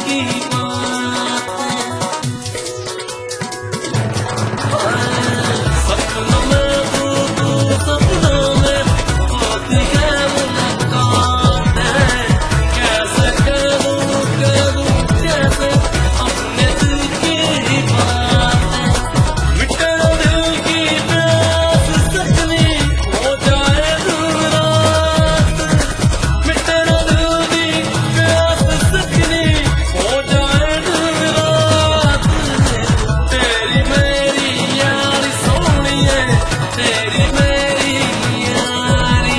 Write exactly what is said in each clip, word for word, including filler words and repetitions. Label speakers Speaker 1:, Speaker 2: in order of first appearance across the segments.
Speaker 1: की सपनों में तू तू सपनों में होती है मुलाकात है। कैसे करूँ करूँ कैसे अपने दिल की बात है। मिटे दिल की प्यास सजनी हो जाए दिन रात। मिटे दिल की प्यास सजनी हो जाए दिन रात। तेरी मेरी यारी सोनिए तेरी मेरी यारी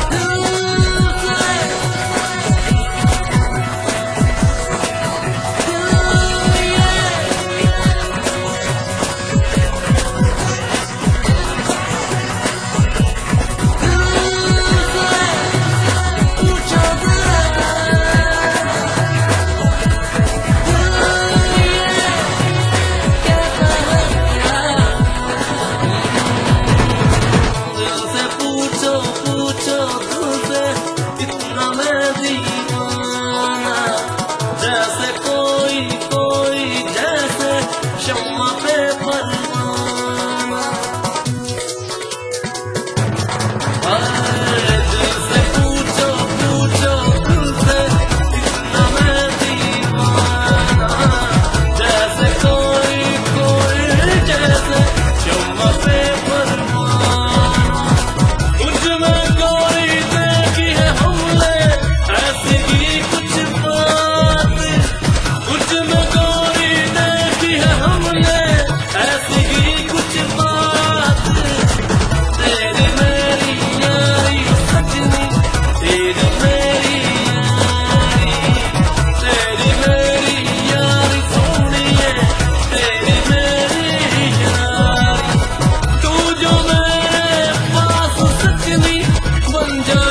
Speaker 1: पूछो दिल से पूछो पूछो तुझसे कितना मैं दीवाना। जैसे कोई कोई जैसे शम्मा पे परवाना। हाय दिल से पूछो पूछो तुझसे कितना मैं दीवाना। जैसे कोई कोई जैसे शम्मा पे परवाना। तुझ में कोई देखी है हमने ऐसी की कुछ बात। तुझ में कोई देखी है हमने ऐसी की कुछ बात। तेरी मेरी यारी सजनी तेरी मेरी यारी। तेरी मेरी यारी सोनिए तेरी मेरी यारी। तू जो मेरे पास सजनी बन जा